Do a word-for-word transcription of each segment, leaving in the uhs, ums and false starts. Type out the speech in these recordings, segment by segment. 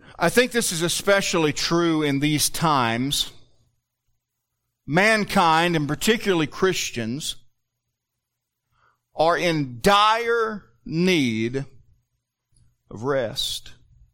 I think this is especially true in these times. Mankind, and particularly Christians, are in dire need of rest.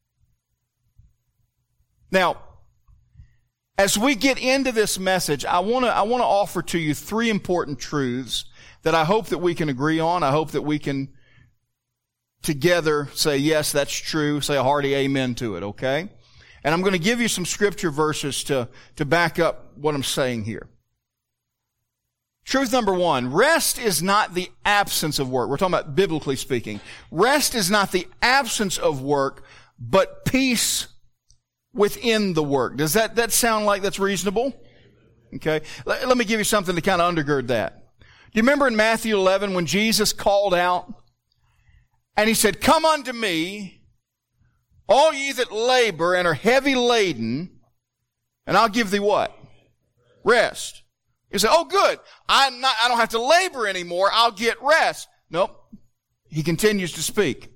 Now, as we get into this message, I want to I want to offer to you three important truths that I hope that we can agree on. I hope that we can together say, yes, that's true, say a hearty amen to it, okay? And I'm going to give you some scripture verses to, to back up what I'm saying here. Truth number one, rest is not the absence of work. We're talking about biblically speaking. Rest is not the absence of work, but peace within the work. Does that, that sound like that's reasonable? Okay. Let, let me give you something to kind of undergird that. Do you remember in Matthew eleven when Jesus called out and he said, "Come unto me, all ye that labor and are heavy laden, and I'll give thee" what? Rest. You say, "Oh, good. I'm not, I don't have to labor anymore. I'll get rest." Nope. He continues to speak.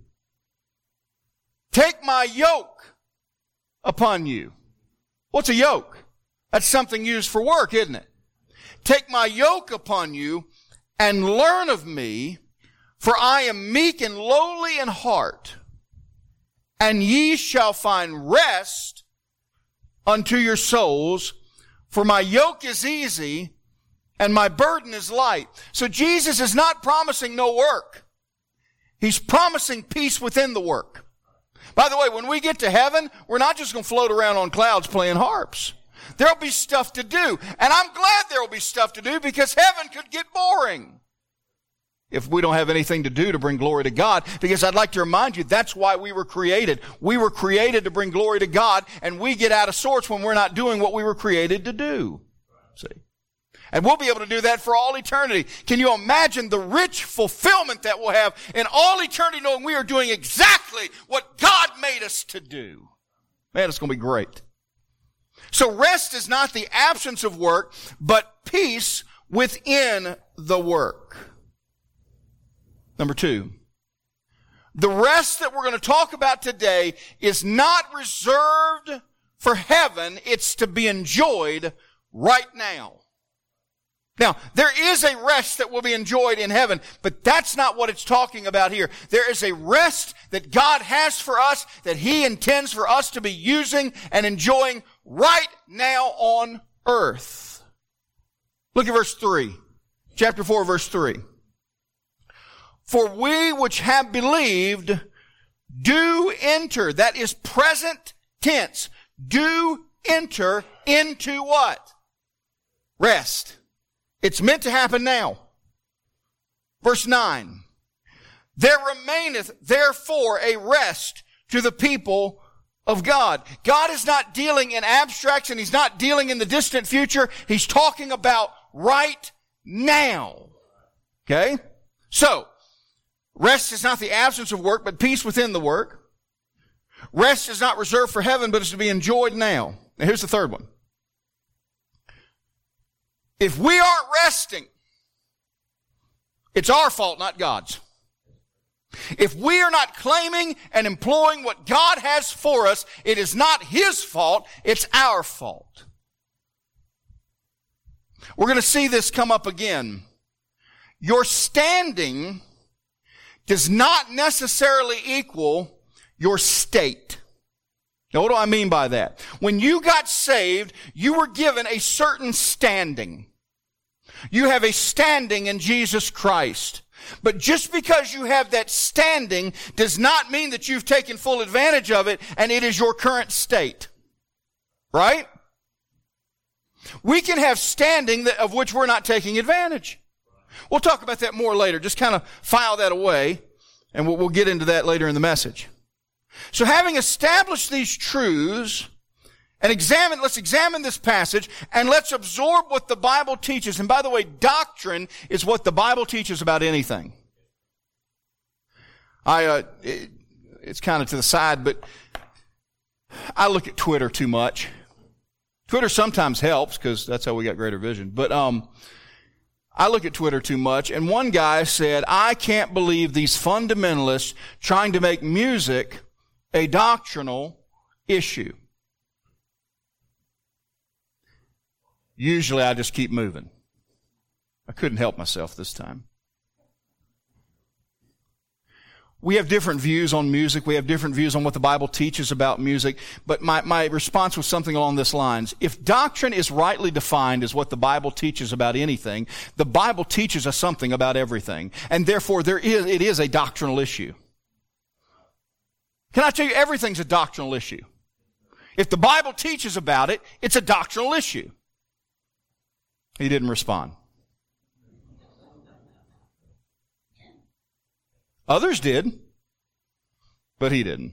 "Take my yoke upon you." What's a yoke? That's something used for work, isn't it? "Take my yoke upon you and learn of me, for I am meek and lowly in heart, and ye shall find rest unto your souls, for my yoke is easy and my burden is light." So Jesus is not promising no work. He's promising peace within the work. By the way, when we get to heaven, we're not just going to float around on clouds playing harps. There'll be stuff to do. And I'm glad there will be stuff to do, because heaven could get boring if we don't have anything to do to bring glory to God. Because I'd like to remind you, that's why we were created. We were created to bring glory to God, and we get out of sorts when we're not doing what we were created to do. See? And we'll be able to do that for all eternity. Can you imagine the rich fulfillment that we'll have in all eternity, knowing we are doing exactly what God made us to do? Man, it's going to be great. So rest is not the absence of work, but peace within the work. Number two, the rest that we're going to talk about today is not reserved for heaven. It's to be enjoyed right now. Now, there is a rest that will be enjoyed in heaven, but that's not what it's talking about here. There is a rest that God has for us, that He intends for us to be using and enjoying right now on earth. Look at verse three. Chapter four, verse three. "For we which have believed do enter," that is present tense, do enter into what? Rest. It's meant to happen now. Verse nine. "There remaineth therefore a rest to the people of God." God is not dealing in abstracts, and He's not dealing in the distant future. He's talking about right now. Okay? So, rest is not the absence of work, but peace within the work. Rest is not reserved for heaven, but is to be enjoyed now. Now here's the third one. If we aren't resting, it's our fault, not God's. If we are not claiming and employing what God has for us, it is not His fault, it's our fault. We're going to see this come up again. Your standing does not necessarily equal your state. Now, what do I mean by that? When you got saved, you were given a certain standing. You have a standing in Jesus Christ. But just because you have that standing does not mean that you've taken full advantage of it and it is your current state. Right? We can have standing that, of which we're not taking advantage. We'll talk about that more later. Just kind of file that away, and we'll, we'll get into that later in the message. So having established these truths, and examine, let's examine this passage, and let's absorb what the Bible teaches. And by the way, doctrine is what the Bible teaches about anything. I, uh, it, it's kind of to the side, but I look at Twitter too much. Twitter sometimes helps, because that's how we got greater vision. But, um, I look at Twitter too much, and one guy said, "I can't believe these fundamentalists trying to make music a doctrinal issue. Usually I just keep moving. I couldn't help myself this time. We have different views on music. We have different views on what the Bible teaches about music. But my, my response was something along this lines. If doctrine is rightly defined as what the Bible teaches about anything, the Bible teaches us something about everything. And therefore, there is, it is a doctrinal issue. Can I tell you, everything's a doctrinal issue. If the Bible teaches about it, it's a doctrinal issue. He didn't respond. Others did, but he didn't.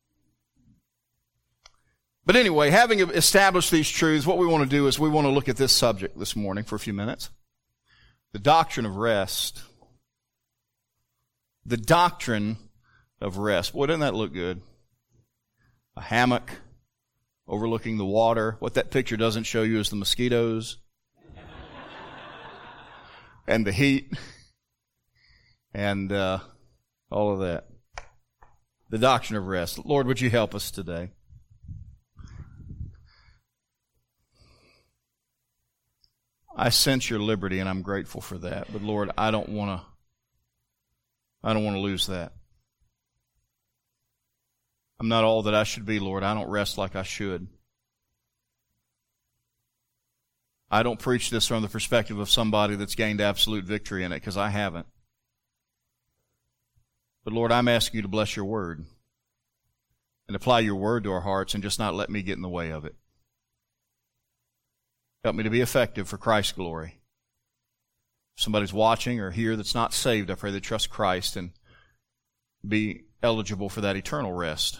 But anyway, having established these truths, what we want to do is we want to look at this subject this morning for a few minutes. The doctrine of rest. The doctrine of rest. Boy, doesn't that look good? A hammock overlooking the water. What that picture doesn't show you is the mosquitoes and the heat and uh all of that. The doctrine of rest. Lord, would you help us today? I sense your liberty, and I'm grateful for that. But Lord, I don't want to. I don't want to lose that. I'm not all that I should be, Lord. I don't rest like I should. I don't preach this from the perspective of somebody that's gained absolute victory in it, because I haven't. But Lord, I'm asking you to bless your word and apply your word to our hearts and just not let me get in the way of it. Help me to be effective for Christ's glory. If somebody's watching or here that's not saved, I pray they trust Christ and be eligible for that eternal rest.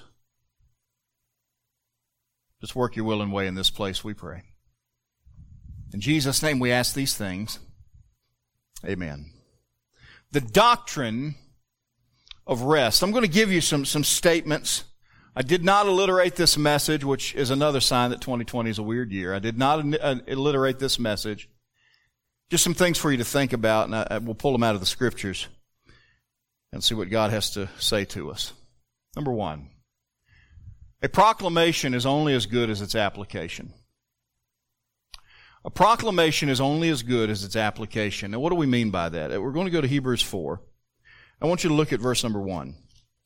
Just work your will and way in this place, we pray. In Jesus' name we ask these things. Amen. The doctrine of rest. I'm going to give you some, some statements. I did not alliterate this message, which is another sign that twenty twenty is a weird year. I did not alliterate this message. Just some things for you to think about, and I, I, we'll pull them out of the Scriptures and see what God has to say to us. Number one, a proclamation is only as good as its application. A proclamation is only as good as its application. Now, what do we mean by that? We're going to go to Hebrews four. I want you to look at verse number one.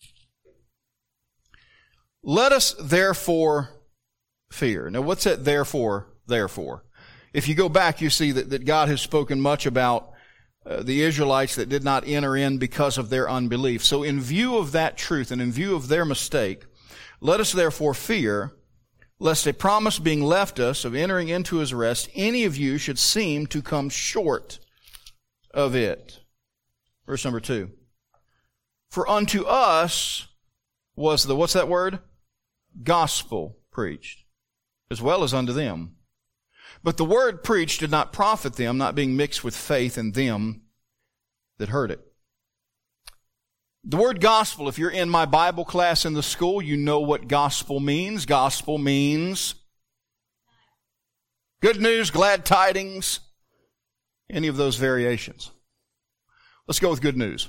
Let us therefore fear. Now, what's that therefore, therefore? If you go back, you see that, that God has spoken much about uh, the Israelites that did not enter in because of their unbelief. So in view of that truth and in view of their mistake, let us therefore fear, lest a promise being left us of entering into his rest, any of you should seem to come short of it. Verse number two. For unto us was the, what's that word? Gospel preached, as well as unto them. But the word preached did not profit them, not being mixed with faith in them that heard it. The word gospel, if you're in my Bible class in the school, you know what gospel means. Gospel means good news, glad tidings, any of those variations. Let's go with good news.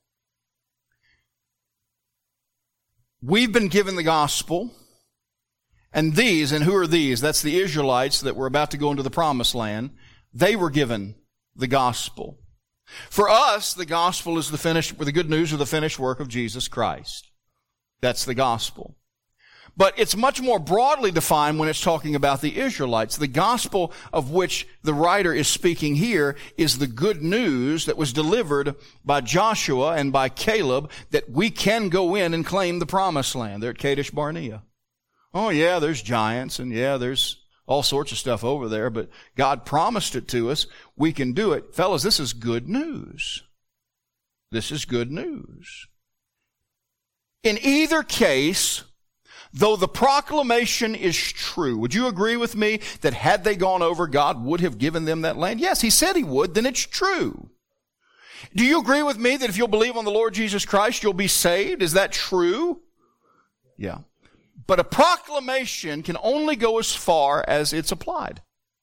We've been given the gospel, and these, and who are these? That's the Israelites that were about to go into the promised land. They were given the gospel. For us, the gospel is the finished, the good news of the finished work of Jesus Christ. That's the gospel. But it's much more broadly defined when it's talking about the Israelites. The gospel of which the writer is speaking here is the good news that was delivered by Joshua and by Caleb that we can go in and claim the promised land. They're at Kadesh Barnea. Oh yeah, there's giants and yeah, there's all sorts of stuff over there, but God promised it to us. We can do it. Fellas, this is good news. This is good news. In either case, though the proclamation is true, would you agree with me that had they gone over, God would have given them that land? Yes, he said he would, then it's true. Do you agree with me that if you'll believe on the Lord Jesus Christ, you'll be saved? Is that true? Yeah. But a proclamation can only go as far as it's applied.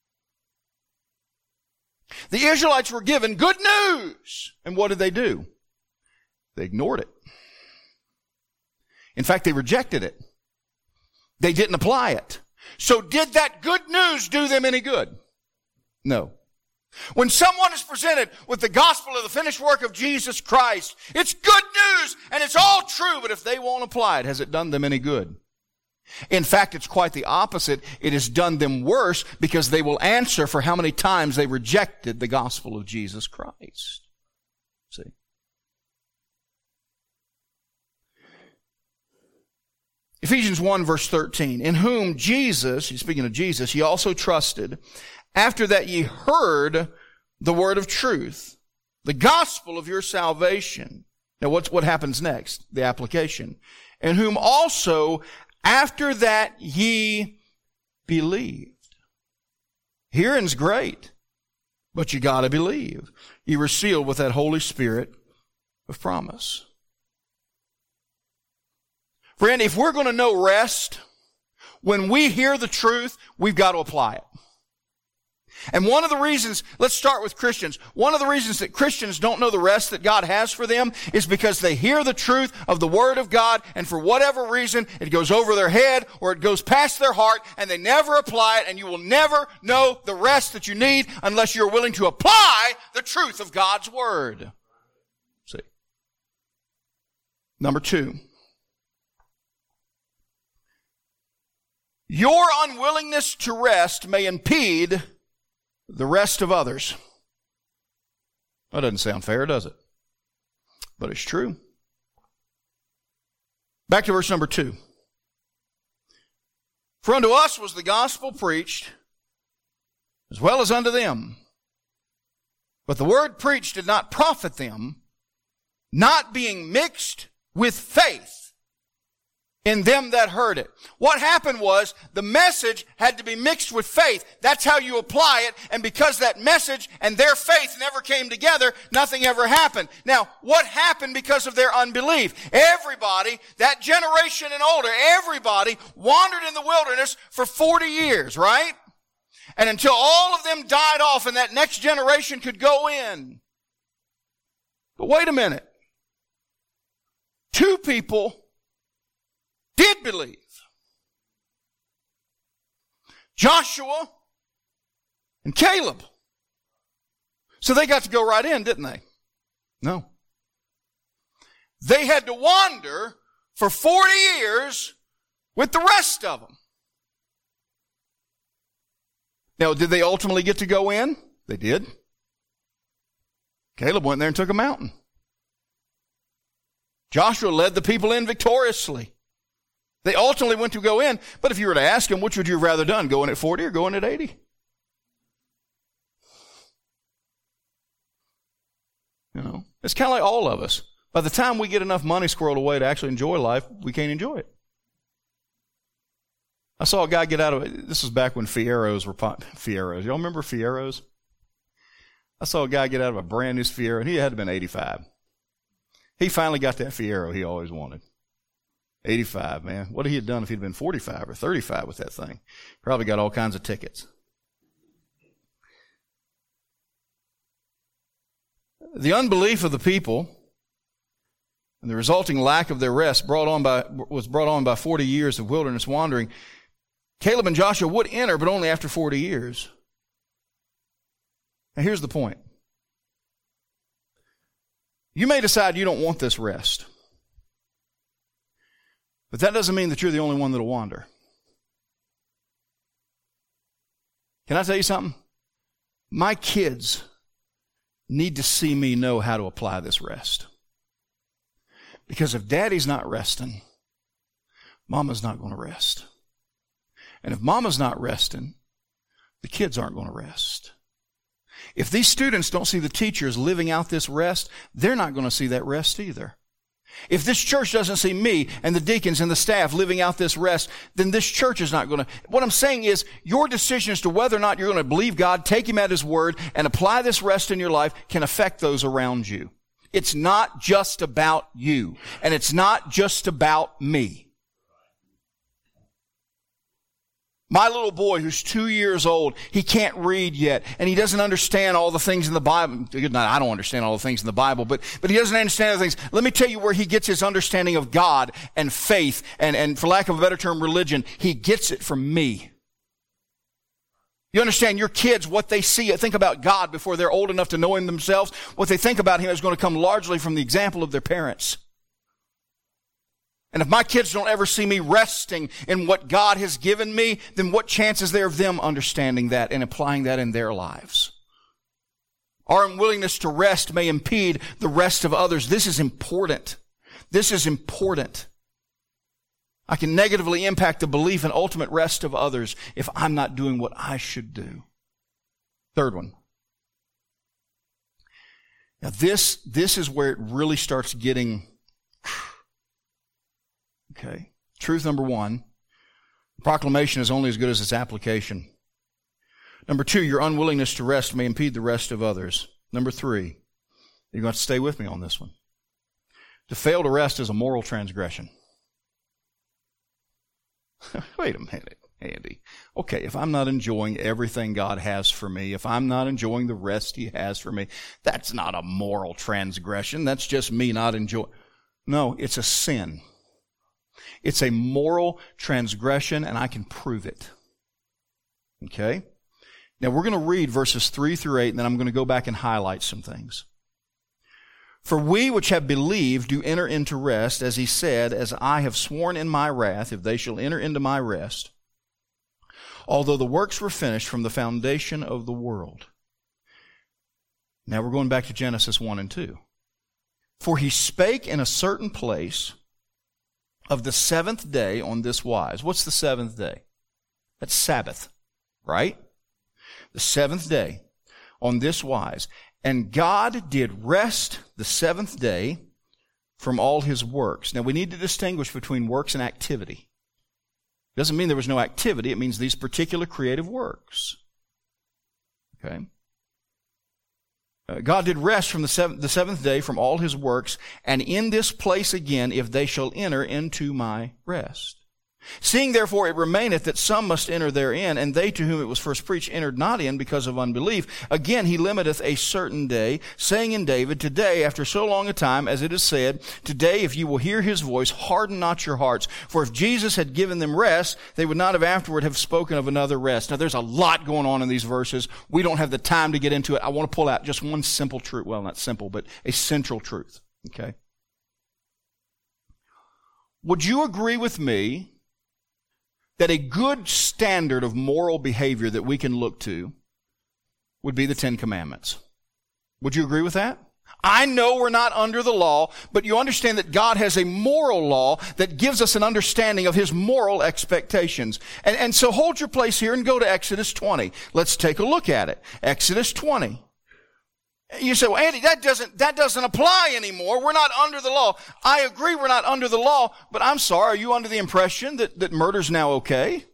The Israelites were given good news. And what did they do? They ignored it. In fact, they rejected it. They didn't apply it. So did that good news do them any good? No. When someone is presented with the gospel of the finished work of Jesus Christ, it's good news and it's all true, but if they won't apply it, has it done them any good? In fact, it's quite the opposite. It has done them worse because they will answer for how many times they rejected the gospel of Jesus Christ. See? Ephesians one verse thirteen, in whom Jesus, he's speaking of Jesus, ye also trusted, after that ye heard the word of truth, the gospel of your salvation. Now what's, what happens next? The application. In whom also after that ye believed. Hearing's great, but you gotta believe. You were sealed with that Holy Spirit of promise. Friend, if we're going to know rest, when we hear the truth, we've got to apply it. And one of the reasons, let's start with Christians. One of the reasons that Christians don't know the rest that God has for them is because they hear the truth of the Word of God, and for whatever reason, it goes over their head or it goes past their heart, and they never apply it, and you will never know the rest that you need unless you're willing to apply the truth of God's Word. See? Number two. Your unwillingness to rest may impede the rest of others. That doesn't sound fair, does it? But it's true. Back to verse number two. For unto us was the gospel preached, as well as unto them. But the word preached did not profit them, not being mixed with faith in them that heard it. What happened was the message had to be mixed with faith. That's how you apply it. And because that message and their faith never came together, nothing ever happened. Now, what happened because of their unbelief? Everybody, that generation and older, everybody wandered in the wilderness for forty years, right? And until all of them died off and that next generation could go in. But wait a minute. Two people did believe. Joshua and Caleb. So they got to go right in, didn't they? No. They had to wander for forty years with the rest of them. Now, did they ultimately get to go in? They did. Caleb went there and took a mountain. Joshua led the people in victoriously. They ultimately went to go in, but if you were to ask them, which would you have rather done, going at forty or going at eighty? You know, it's kind of like all of us. By the time we get enough money squirreled away to actually enjoy life, we can't enjoy it. I saw a guy get out of, this was back when Fieros were, Fieros. Y'all remember Fieros? I saw a guy get out of a brand new Fiero, and he had to have been eighty-five. He finally got that Fiero he always wanted. eighty-five, man. What he had done if he'd been forty-five or thirty-five with that thing? Probably got all kinds of tickets. The unbelief of the people and the resulting lack of their rest brought on by, was brought on by forty years of wilderness wandering. Caleb and Joshua would enter, but only after forty years. Now here's the point. You may decide you don't want this rest. But that doesn't mean that you're the only one that'll wander. Can I tell you something? My kids need to see me know how to apply this rest. Because if daddy's not resting, mama's not going to rest. And if mama's not resting, the kids aren't going to rest. If these students don't see the teachers living out this rest, they're not going to see that rest either. If this church doesn't see me and the deacons and the staff living out this rest, then this church is not going to. What I'm saying is your decision as to whether or not you're going to believe God, take Him at His word, and apply this rest in your life can affect those around you. It's not just about you, and it's not just about me. My little boy who's two years old, he can't read yet, and he doesn't understand all the things in the Bible. I don't understand all the things in the Bible, but, but he doesn't understand the things. Let me tell you where he gets his understanding of God and faith and, and for lack of a better term, religion. He gets it from me. You understand, your kids, what they see, think about God before they're old enough to know Him themselves, what they think about Him is going to come largely from the example of their parents. And if my kids don't ever see me resting in what God has given me, then what chance is there of them understanding that and applying that in their lives? Our unwillingness to rest may impede the rest of others. This is important. This is important. I can negatively impact the belief and ultimate rest of others if I'm not doing what I should do. Third one. Now this, this is where it really starts getting... Okay. Truth number one, proclamation is only as good as its application. Number two, your unwillingness to rest may impede the rest of others. Number three, you're going to have to stay with me on this one. To fail to rest is a moral transgression. Wait a minute, Andy. Okay, if I'm not enjoying everything God has for me, if I'm not enjoying the rest He has for me, that's not a moral transgression. That's just me not enjoying. No, it's a sin. It's a moral transgression, and I can prove it. Okay? Now, we're going to read verses three through eight, and then I'm going to go back and highlight some things. For we which have believed do enter into rest, as He said, as I have sworn in my wrath, if they shall enter into my rest, although the works were finished from the foundation of the world. Now we're going back to Genesis one and two. For He spake in a certain place of the seventh day on this wise. What's the seventh day? That's Sabbath, right? The seventh day on this wise. And God did rest the seventh day from all His works. Now we need to distinguish between works and activity. It doesn't mean there was no activity. It means these particular creative works. Okay? Uh, God did rest from the seventh, the seventh day from all His works, and in this place again, if they shall enter into my rest. Seeing therefore it remaineth that some must enter therein, and they to whom it was first preached entered not in because of unbelief. Again He limiteth a certain day, saying in David, Today, after so long a time, as it is said, Today, if you will hear His voice, harden not your hearts. For if Jesus had given them rest, they would not have afterward have spoken of another rest. Now there's a lot going on in these verses. We don't have the time to get into it. I want to pull out just one simple truth. Well, not simple, but a central truth. Okay? Would you agree with me that a good standard of moral behavior that we can look to would be the Ten Commandments? Would you agree with that? I know we're not under the law, but you understand that God has a moral law that gives us an understanding of His moral expectations. And, and so hold your place here and go to Exodus twenty. Let's take a look at it. Exodus twenty. You say, well, Andy, that doesn't, that doesn't apply anymore. We're not under the law. I agree we're not under the law, but I'm sorry, are you under the impression that, that murder's now okay?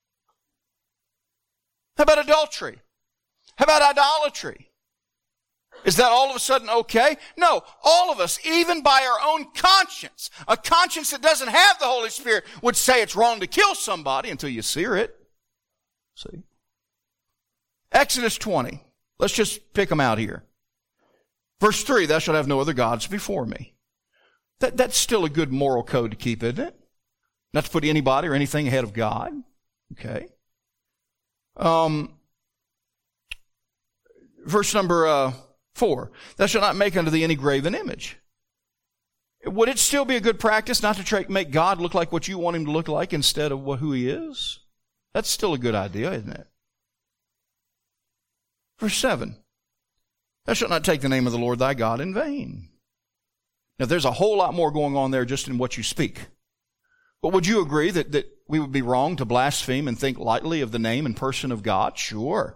How about adultery? How about idolatry? Is that all of a sudden okay? No, all of us, even by our own conscience, a conscience that doesn't have the Holy Spirit, would say it's wrong to kill somebody until you sear it. See? Exodus twenty. Let's just pick them out here. Verse three, thou shalt have no other gods before me. That, that's still a good moral code to keep, isn't it? Not to put anybody or anything ahead of God. Okay. Um, verse number uh, four, thou shalt not make unto thee any graven image. Would it still be a good practice not to try to make God look like what you want Him to look like instead of what, who He is? That's still a good idea, isn't it? Verse seven, thou shalt not take the name of the Lord thy God in vain. Now, there's a whole lot more going on there just in what you speak. But would you agree that, that we would be wrong to blaspheme and think lightly of the name and person of God? Sure.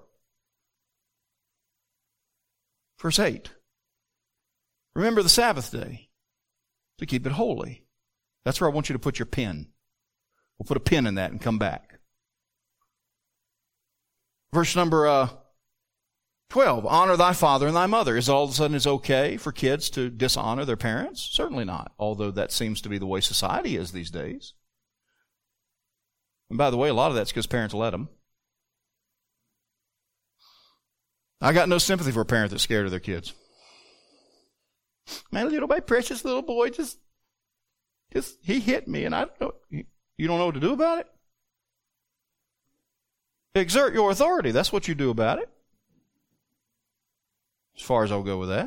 Verse eight, remember the Sabbath day to keep it holy. That's where I want you to put your pin. We'll put a pin in that and come back. Verse number uh, twelve, honor thy father and thy mother. Is it all of a sudden it's okay for kids to dishonor their parents? Certainly not, although that seems to be the way society is these days. And by the way, a lot of that's because parents let them. I got no sympathy for a parent that's scared of their kids. Man, little my precious little boy just, just he hit me, and I don't know. You don't know what to do about it? Exert your authority. That's what you do about it. As far as I'll go with that.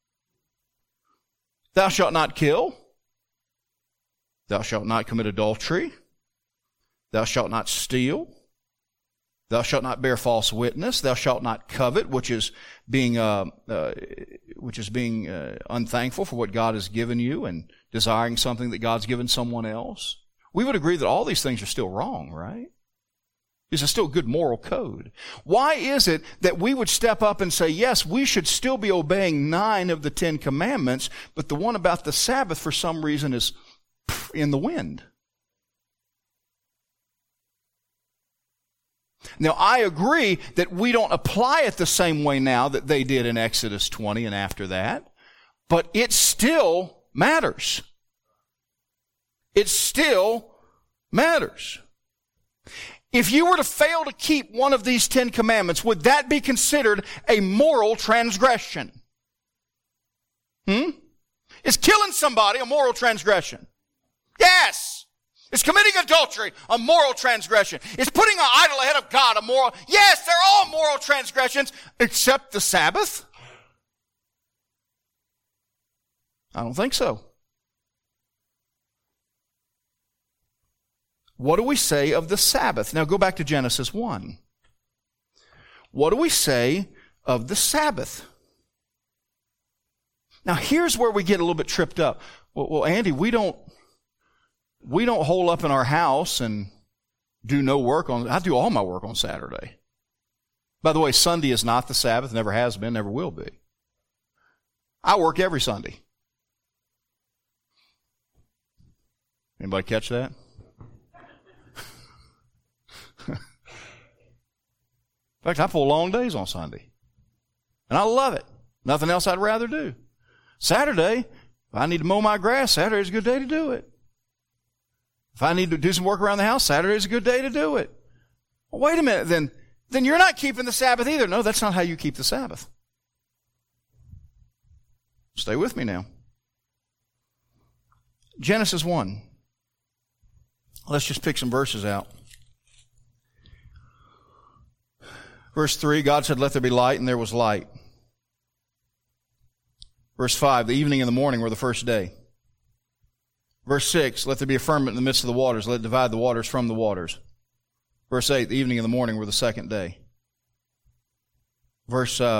Thou shalt not kill. Thou shalt not commit adultery. Thou shalt not steal. Thou shalt not bear false witness. Thou shalt not covet, which is being uh, uh, which is being uh, unthankful for what God has given you and desiring something that God's given someone else. We would agree that all these things are still wrong, right? This is still good moral code. Why is it that we would step up and say, yes, we should still be obeying nine of the Ten Commandments, but the one about the Sabbath for some reason is in the wind? Now, I agree that we don't apply it the same way now that they did in Exodus twenty and after that, but it still matters. It still matters. If you were to fail to keep one of these Ten Commandments, would that be considered a moral transgression? Hmm? Is killing somebody a moral transgression? Yes! Is committing adultery a moral transgression? Is putting an idol ahead of God a moral? Yes, they're all moral transgressions, except the Sabbath? I don't think so. What do we say of the Sabbath? Now go back to Genesis one. What do we say of the Sabbath? Now here's where we get a little bit tripped up. Well, well Andy, we don't We don't hole up in our house and do no work on, I do all my work on Saturday. By the way, Sunday is not the Sabbath, never has been, never will be. I work every Sunday. Anybody catch that? In fact, I pull long days on Sunday. And I love it. Nothing else I'd rather do. Saturday, if I need to mow my grass, Saturday's a good day to do it. If I need to do some work around the house, Saturday's a good day to do it. Well, wait a minute, then, then you're not keeping the Sabbath either. No, that's not how you keep the Sabbath. Stay with me now. Genesis one. Let's just pick some verses out. Verse three, God said, let there be light, and there was light. Verse five, the evening and the morning were the first day. Verse six, let there be a firmament in the midst of the waters, let it divide the waters from the waters. Verse eight, the evening and the morning were the second day. Verse, uh,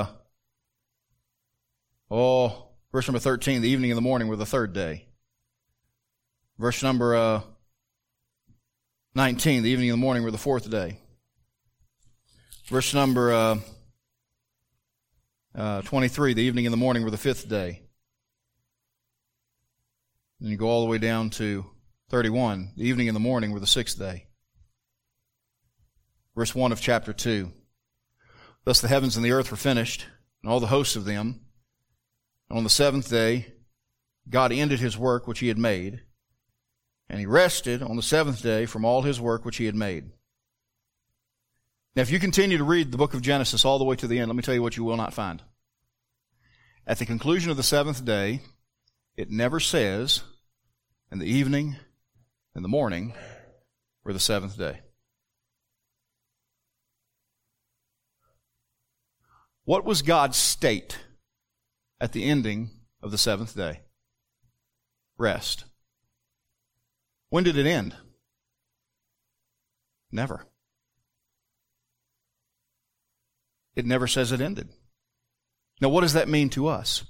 oh, verse number thirteen, the evening and the morning were the third day. Verse number uh, nineteen, the evening and the morning were the fourth day. Verse number uh, uh, twenty-three, the evening and the morning were the fifth day. Then you go all the way down to thirty-one, the evening and the morning were the sixth day. Verse one of chapter two. Thus the heavens and the earth were finished, and all the hosts of them. And on the seventh day, God ended his work which he had made, and he rested on the seventh day from all his work which he had made. Now, if you continue to read the book of Genesis all the way to the end, let me tell you what you will not find. At the conclusion of the seventh day, it never says, and the evening and the morning were the seventh day. What was God's state at the ending of the seventh day? Rest. When did it end? Never. It never says it ended. Now, what does that mean to us?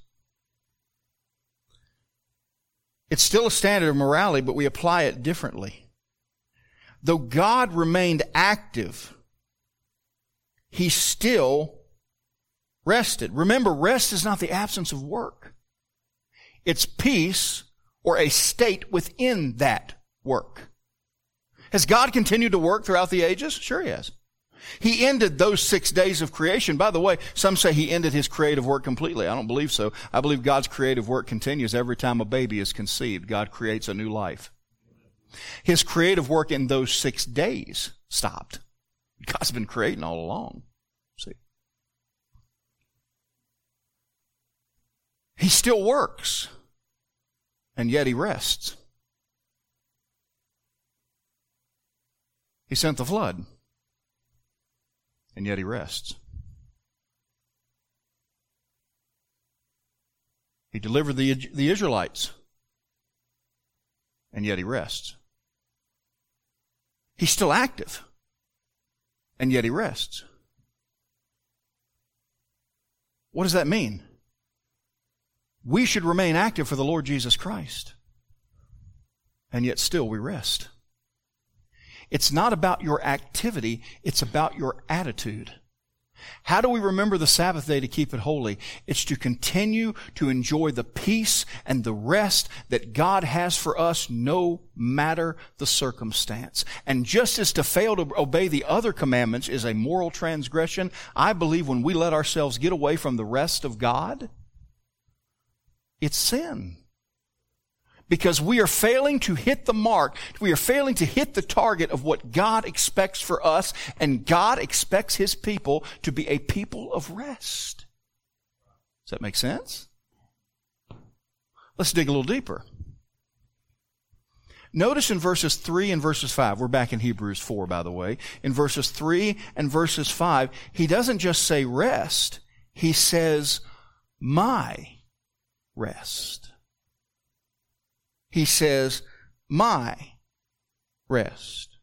It's still a standard of morality, but we apply it differently. Though God remained active, he still rested. Remember, rest is not the absence of work. It's peace or a state within that work. Has God continued to work throughout the ages? Sure he has. He ended those six days of creation. By the way, some say he ended his creative work completely. I don't believe so. I believe God's creative work continues every time a baby is conceived. God creates a new life. His creative work in those six days stopped. God's been creating all along. See? He still works, and yet he rests. He sent the flood, and yet he rests. He delivered the, the Israelites, and yet he rests. He's still active, and yet he rests. What does that mean? We should remain active for the Lord Jesus Christ, and yet still we rest. It's not about your activity, it's about your attitude. How do we remember the Sabbath day to keep it holy? It's to continue to enjoy the peace and the rest that God has for us no matter the circumstance. And just as to fail to obey the other commandments is a moral transgression, I believe when we let ourselves get away from the rest of God, it's sin. Because we are failing to hit the mark. We are failing to hit the target of what God expects for us. And God expects His people to be a people of rest. Does that make sense? Let's dig a little deeper. Notice in verses three and verses five, we're back in Hebrews four, by the way. In verses three and verses five, He doesn't just say rest. He says, my rest. He says, my rest.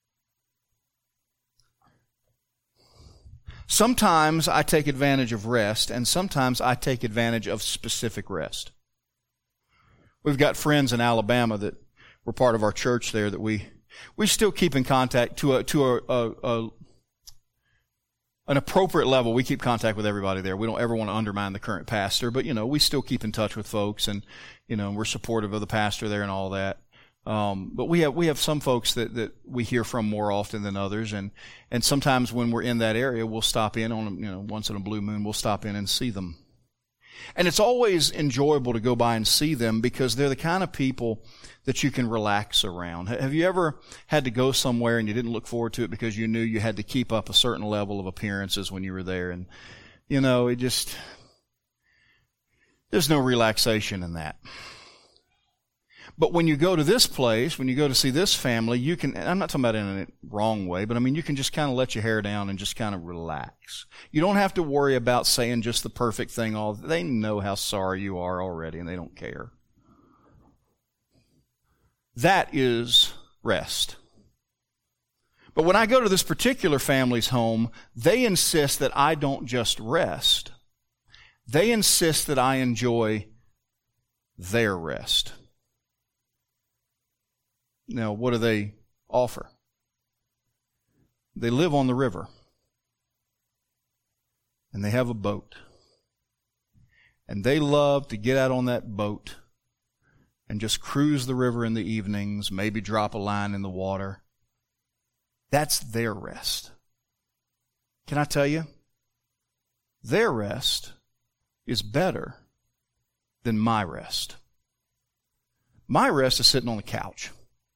Sometimes I take advantage of rest, and sometimes I take advantage of specific rest. We've got friends in Alabama that were part of our church there that we we still keep in contact to a to a, a, a an appropriate level. We keep contact with everybody there. We don't ever want to undermine the current pastor, but, you know, we still keep in touch with folks, and, you know, we're supportive of the pastor there and all that. Um, but we have, we have some folks that, that we hear from more often than others, and, and sometimes when we're in that area, we'll stop in on, you know, once in a blue moon, we'll stop in and see them. And it's always enjoyable to go by and see them because they're the kind of people that you can relax around. Have you ever had to go somewhere and you didn't look forward to it because you knew you had to keep up a certain level of appearances when you were there? And, you know, it just, there's no relaxation in that. But when you go to this place, when you go to see this family, you can, I'm not talking about it in a wrong way, but I mean, you can just kind of let your hair down and just kind of relax. You don't have to worry about saying just the perfect thing. All they know how sorry you are already, and they don't care. That is rest. But when I go to this particular family's home, they insist that I don't just rest. They insist that I enjoy their rest. Now, what do they offer? They live on the river. And they have a boat. And they love to get out on that boat and just cruise the river in the evenings, maybe drop a line in the water. That's their rest. Can I tell you? Their rest is better than my rest. My rest is sitting on the couch.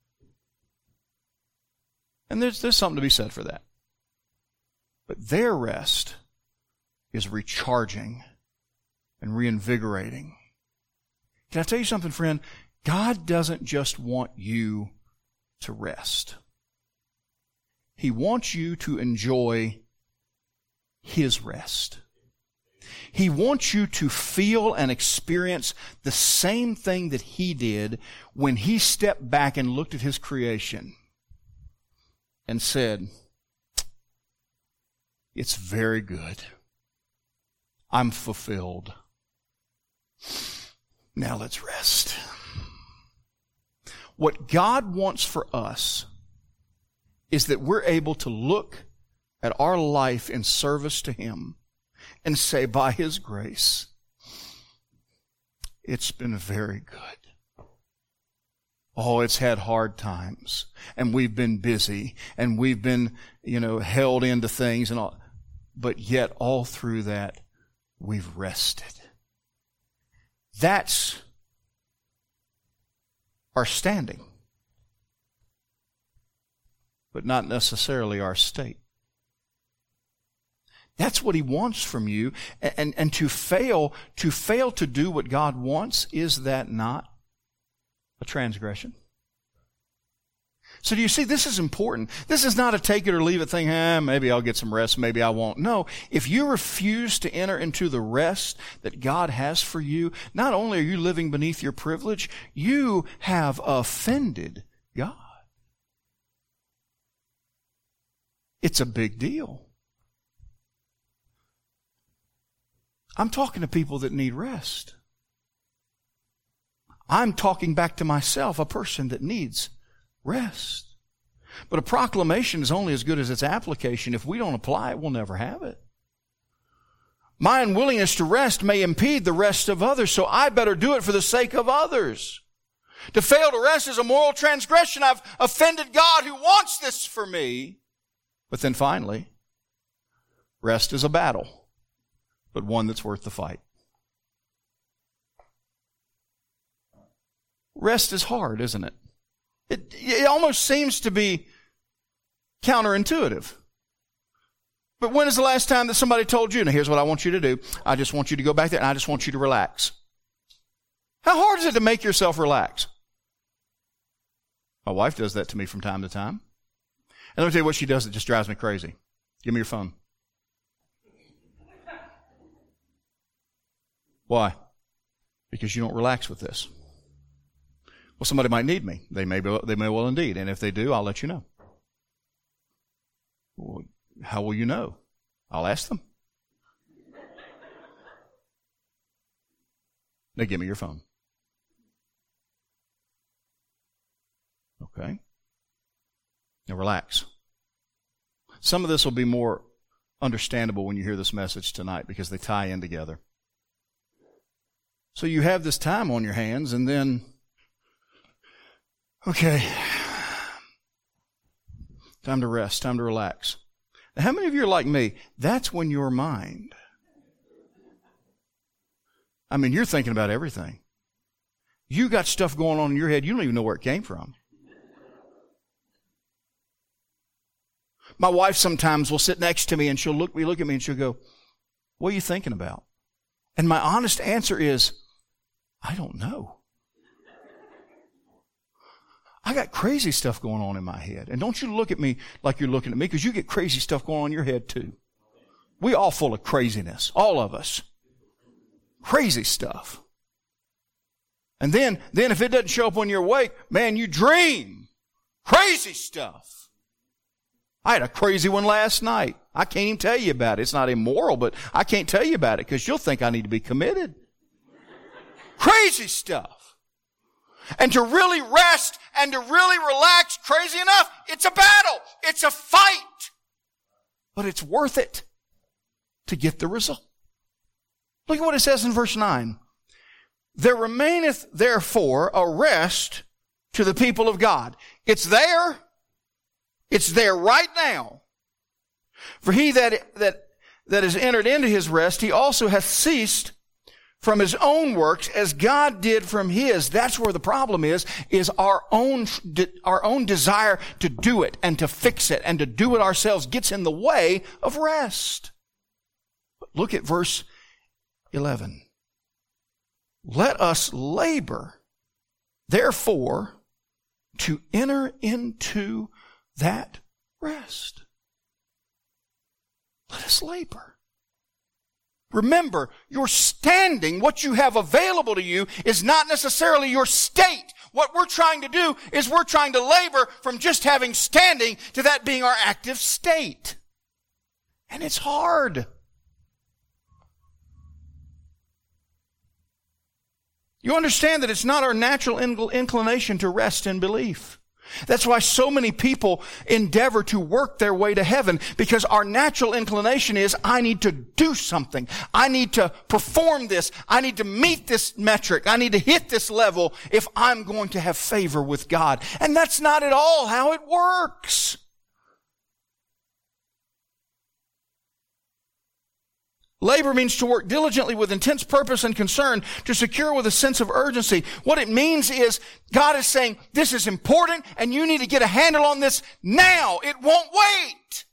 And there's, there's something to be said for that. But their rest is recharging and reinvigorating. Can I tell you something, friend? God doesn't just want you to rest. He wants you to enjoy His rest. He wants you to feel and experience the same thing that He did when He stepped back and looked at His creation and said, it's very good. I'm fulfilled. Now let's rest. What God wants for us is that we're able to look at our life in service to Him and say, by His grace, it's been very good. Oh, it's had hard times, and we've been busy, and we've been, you know, held into things and all, but yet all through that, we've rested. That's our standing. but not necessarily our state. That's what he wants from you. And, and, and to fail, to fail to do what God wants, is that not a transgression? So do you see, this is important. This is not a take it or leave it thing. Eh, maybe I'll get some rest, maybe I won't. No, if you refuse to enter into the rest that God has for you, not only are you living beneath your privilege, you have offended God. It's a big deal. I'm talking to people that need rest. I'm talking back to myself, a person that needs rest. But a proclamation is only as good as its application. If we don't apply it, we'll never have it. My unwillingness to rest may impede the rest of others, so I better do it for the sake of others. To fail to rest is a moral transgression. I've offended God who wants this for me. But then finally, rest is a battle, but one that's worth the fight. Rest is hard, isn't it? It, it almost seems to be counterintuitive. But when is the last time that somebody told you, now here's what I want you to do. I just want you to go back there and I just want you to relax. How hard is it to make yourself relax? My wife does that to me from time to time. And let me tell you what she does that just drives me crazy. Give me your phone. Why? Because you don't relax with this. Well, somebody might need me. They may, be, they may well indeed. And if they do, I'll let you know. Well, how will you know? I'll ask them. Now give me your phone. Okay. Now relax. Some of this will be more understandable when you hear this message tonight because they tie in together. So you have this time on your hands and then, okay, time to rest, time to relax. Now, how many of you are like me? That's when your mind, I mean, you're thinking about everything. You got stuff going on in your head, you don't even know where it came from. My wife sometimes will sit next to me and she'll look me, look at me and she'll go, what are you thinking about? And my honest answer is, I don't know. I got crazy stuff going on in my head. And don't you look at me like you're looking at me, because you get crazy stuff going on in your head too. We all full of craziness. All of us. Crazy stuff. And then, then if it doesn't show up when you're awake, man, you dream. Crazy stuff. I had a crazy one last night. I can't even tell you about it. It's not immoral, but I can't tell you about it because you'll think I need to be committed. Crazy stuff. And to really rest and to really relax, crazy enough, it's a battle. It's a fight. But it's worth it to get the result. Look at what it says in verse nine. There remaineth therefore a rest to the people of God. It's there. It's there right now. For he that, that, that has entered into his rest, he also hath ceased from his own works as God did from his. That's where the problem is, is our own, our own desire to do it and to fix it and to do it ourselves gets in the way of rest. Look at verse eleven. Let us labor, therefore, to enter into that rest. Let us labor. Remember, your standing, what you have available to you, is not necessarily your state. What we're trying to do is we're trying to labor from just having standing to that being our active state. And it's hard. You understand that it's not our natural inclination to rest in belief. That's why so many people endeavor to work their way to heaven, because our natural inclination is, I need to do something. I need to perform this. I need to meet this metric. I need to hit this level if I'm going to have favor with God. And that's not at all how it works. Labor means to work diligently with intense purpose and concern, to secure with a sense of urgency. What it means is God is saying, this is important and you need to get a handle on this now. It won't wait.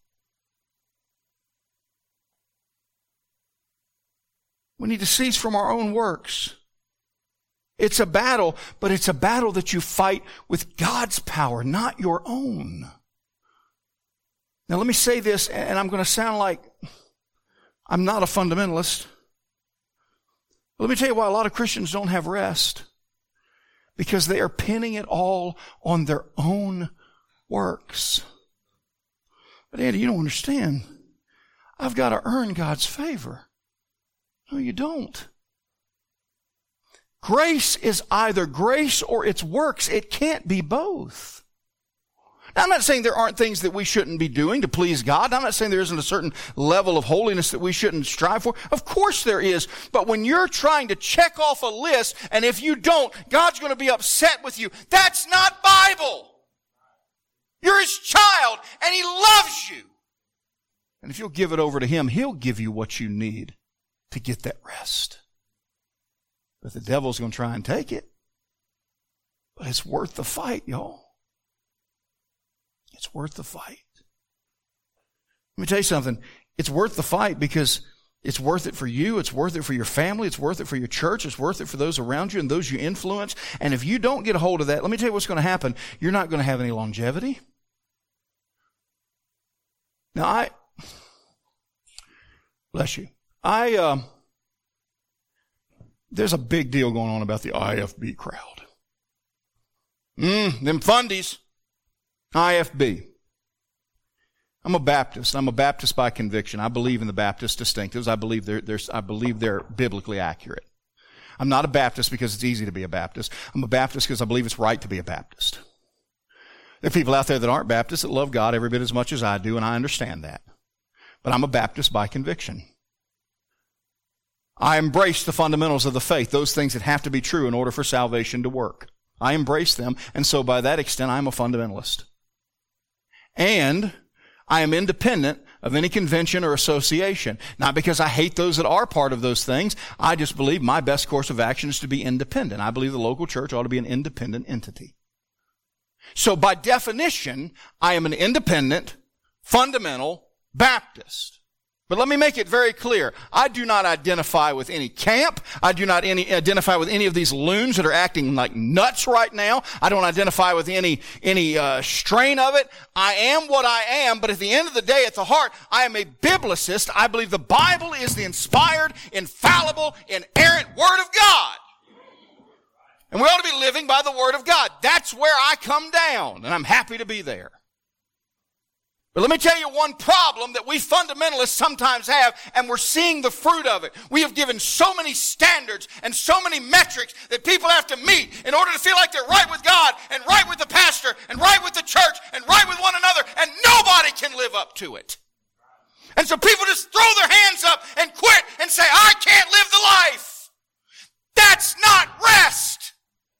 We need to cease from our own works. It's a battle, but it's a battle that you fight with God's power, not your own. Now let me say this, and I'm going to sound like I'm not a fundamentalist. Let me tell you why a lot of Christians don't have rest. Because they are pinning it all on their own works. But Andy, you don't understand. I've got to earn God's favor. No, you don't. Grace is either grace or it's works. It can't be both. Now, I'm not saying there aren't things that we shouldn't be doing to please God. I'm not saying there isn't a certain level of holiness that we shouldn't strive for. Of course there is. But when you're trying to check off a list, and if you don't, God's going to be upset with you, that's not Bible. You're His child, and He loves you. And if you'll give it over to Him, He'll give you what you need to get that rest. But the devil's going to try and take it. But it's worth the fight, y'all. It's worth the fight. Let me tell you something. It's worth the fight because it's worth it for you. It's worth it for your family. It's worth it for your church. It's worth it for those around you and those you influence. And if you don't get a hold of that, let me tell you what's going to happen. You're not going to have any longevity. Now, I, bless you. I, um, there's a big deal going on about the I F B crowd. Mm, them fundies. I F B. I'm a Baptist. I'm a Baptist by conviction. I believe in the Baptist distinctives. I believe they're, they're, I believe they're biblically accurate. I'm not a Baptist because it's easy to be a Baptist. I'm a Baptist because I believe it's right to be a Baptist. There are people out there that aren't Baptists that love God every bit as much as I do, and I understand that. But I'm a Baptist by conviction. I embrace the fundamentals of the faith, those things that have to be true in order for salvation to work. I embrace them, and so by that extent, I'm a fundamentalist. And I am independent of any convention or association. Not because I hate those that are part of those things. I just believe my best course of action is to be independent. I believe the local church ought to be an independent entity. So by definition, I am an independent, fundamental Baptist. But let me make it very clear. I do not identify with any camp. I do not any, identify with any of these loons that are acting like nuts right now. I don't identify with any, any uh, strain of it. I am what I am, but at the end of the day, at the heart, I am a biblicist. I believe the Bible is the inspired, infallible, inerrant Word of God. And we ought to be living by the Word of God. That's where I come down, and I'm happy to be there. But let me tell you one problem that we fundamentalists sometimes have, and we're seeing the fruit of it. We have given so many standards and so many metrics that people have to meet in order to feel like they're right with God and right with the pastor and right with the church and right with one another, and nobody can live up to it. And so people just throw their hands up and quit and say, I can't live the life. That's not rest.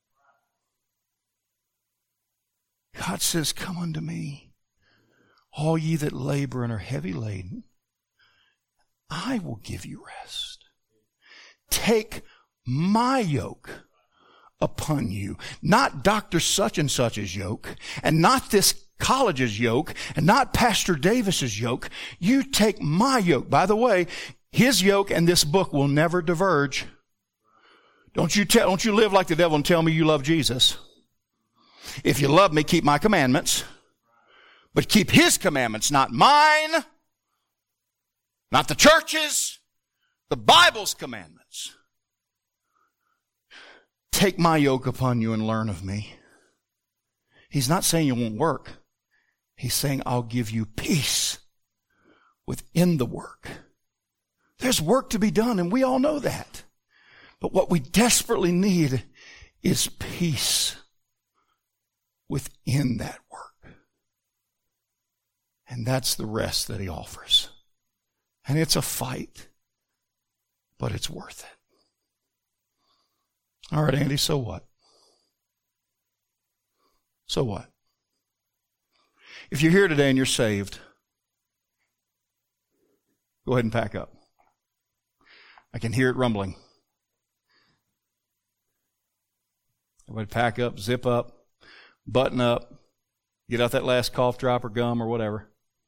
God says, come unto me, all ye that labor and are heavy laden, I will give you rest. Take my yoke upon you. Not Doctor such and such's yoke, and not this college's yoke, and not Pastor Davis's yoke. You take my yoke. By the way, his yoke and this book will never diverge. Don't you tell, don't you live like the devil and tell me you love Jesus. If you love me, keep my commandments. But keep His commandments, not mine, not the church's, the Bible's commandments. Take my yoke upon you and learn of me. He's not saying you won't work. He's saying I'll give you peace within the work. There's work to be done, and we all know that. But what we desperately need is peace within that work. And that's the rest that He offers. And it's a fight, but it's worth it. All right, Andy, so what? So what? If you're here today and you're saved, go ahead and pack up. I can hear it rumbling. Everybody pack up, zip up, button up, get out that last cough drop or gum or whatever.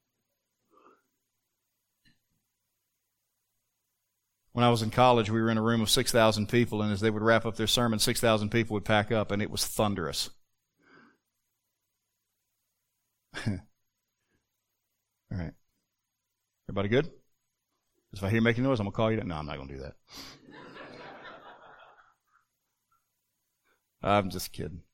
When I was in college, we were in a room of six thousand people, and as they would wrap up their sermon, six thousand people would pack up, and it was thunderous. All right. Everybody good? If I hear making noise, I'm going to call you. No, I'm not going to do that. I'm just kidding.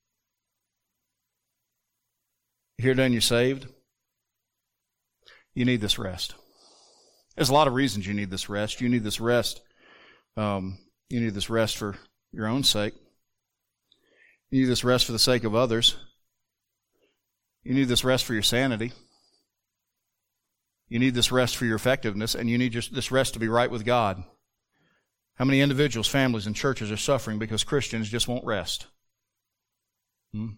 Here then you're saved. You need this rest. There's a lot of reasons you need this rest. You need this rest. Um, you need this rest for your own sake. You need this rest for the sake of others. You need this rest for your sanity. You need this rest for your effectiveness, and you need just this rest to be right with God. How many individuals, families, and churches are suffering because Christians just won't rest? Hmm?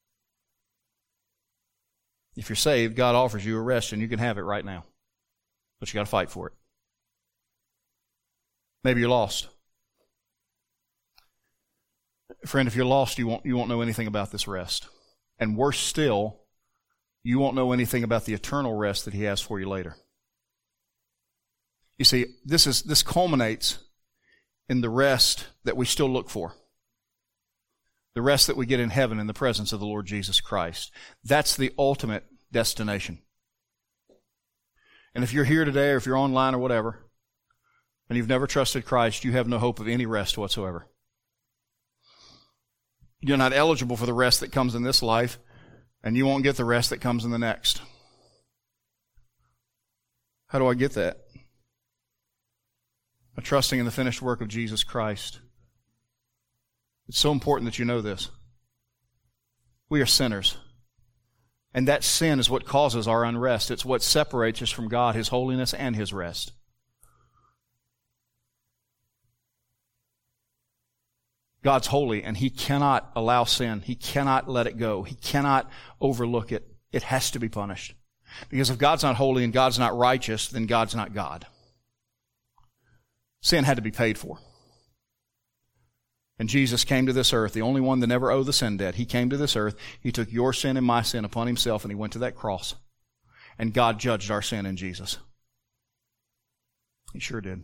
If you're saved, God offers you a rest, and you can have it right now. But you got to fight for it. Maybe you're lost. Friend, if you're lost, you won't, you won't know anything about this rest. And worse still, you won't know anything about the eternal rest that He has for you later. You see, this is this culminates in the rest that we still look for. The rest that we get in heaven in the presence of the Lord Jesus Christ. That's the ultimate destination. And if you're here today, or if you're online or whatever, and you've never trusted Christ, you have no hope of any rest whatsoever. You're not eligible for the rest that comes in this life, and you won't get the rest that comes in the next. How do I get that? By trusting in the finished work of Jesus Christ. It's so important that you know this. We are sinners. And that sin is what causes our unrest. It's what separates us from God, His holiness, and His rest. God's holy, and He cannot allow sin. He cannot let it go. He cannot overlook it. It has to be punished. Because if God's not holy and God's not righteous, then God's not God. Sin had to be paid for. And Jesus came to this earth, the only one that never owed the sin debt. He came to this earth. He took your sin and my sin upon Himself, and He went to that cross. And God judged our sin in Jesus. He sure did.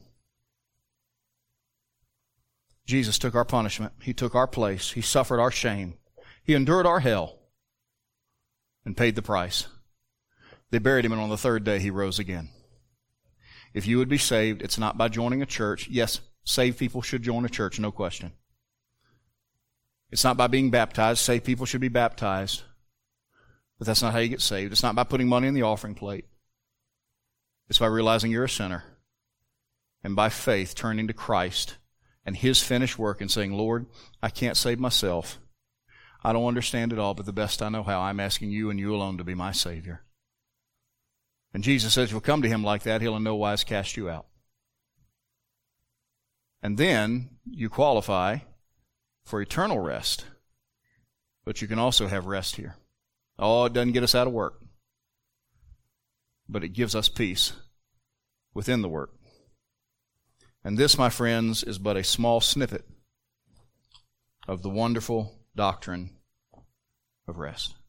Jesus took our punishment. He took our place. He suffered our shame. He endured our hell and paid the price. They buried Him, and on the third day He rose again. If you would be saved, it's not by joining a church. Yes, saved people should join a church, no question. It's not by being baptized. Saved people should be baptized. But that's not how you get saved. It's not by putting money in the offering plate. It's by realizing you're a sinner. And by faith, turning to Christ and His finished work and saying, Lord, I can't save myself. I don't understand it all, but the best I know how, I'm asking You and You alone to be my Savior. And Jesus says, if you'll come to Him like that, He'll in no wise cast you out. And then you qualify for eternal rest. But you can also have rest here. Oh, it doesn't get us out of work. But it gives us peace within the work. And this, my friends, is but a small snippet of the wonderful doctrine of rest.